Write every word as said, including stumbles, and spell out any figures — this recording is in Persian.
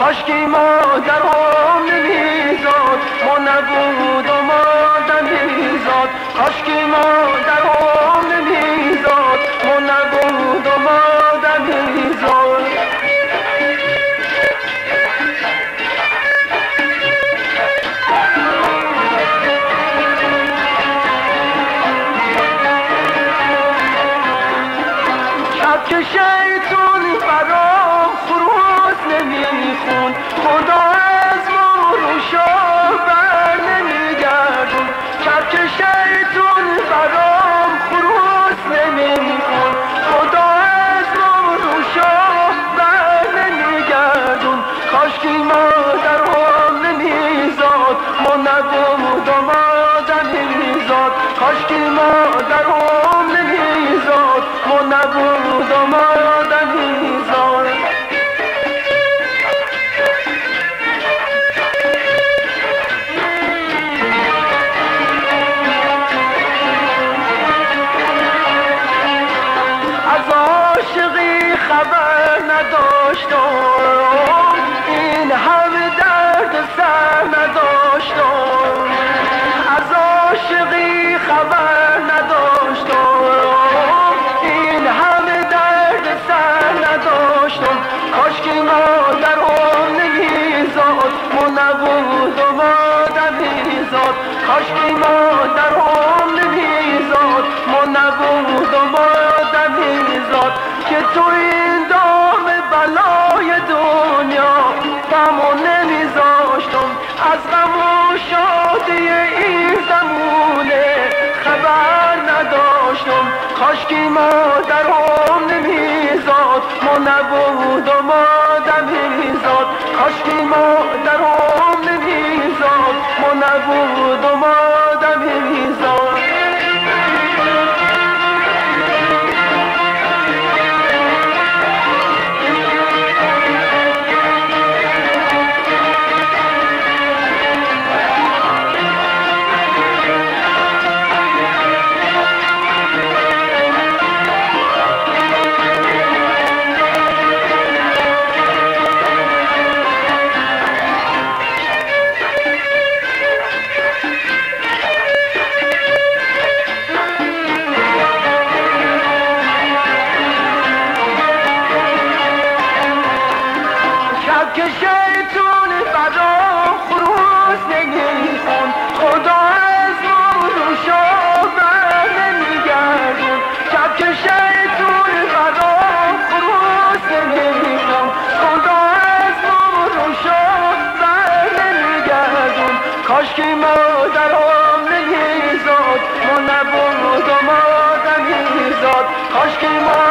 کاشکی مادرم نمیزاد ما نبود و مادر میزاد کاشکی مادرم نمیزاد ما نبود و مادر میزاد شب که شیطون برام خروس نمیخون خدا از ما رو شاه بر نمیگردون شب که شیطون برام خروس نمیخون خدا از ما رو شاه بر نمیگردون کاشکی مادرم نمیزاد ما نبود و مادر نمیزاد کاشکی مادرم نمیزاد ما نبود و مادر نمیزاد از عاشقی خبر نداشتم این همه درد سر نداشتم از عاشقی خبر نداشتم این همه درد سر نداشتم کاشکی مادرم نمیزاد ما نبود و مادر میزاد کاشکی مادرم نمیزاد ما نبود و مادر میزاد که تو این دام بلای دنیا غمو نمیذاشتم از غم و شادی این زمونه خبر نداشتم کاشکی مادرم نمیزاد ما نبود و مادر میزاد کاشکی مادرم نمیزاد ما نبود و مادر میزاد که شیطون برام خروس نمیخون خدا از ما رو شاه بر نمیگردون شب که شیطون برام خروس نمیخون خدا از ما رو شاه بر نمیگردون کاشکی مادرم نمیزاد ما نبود و مادر میزاد کاشکی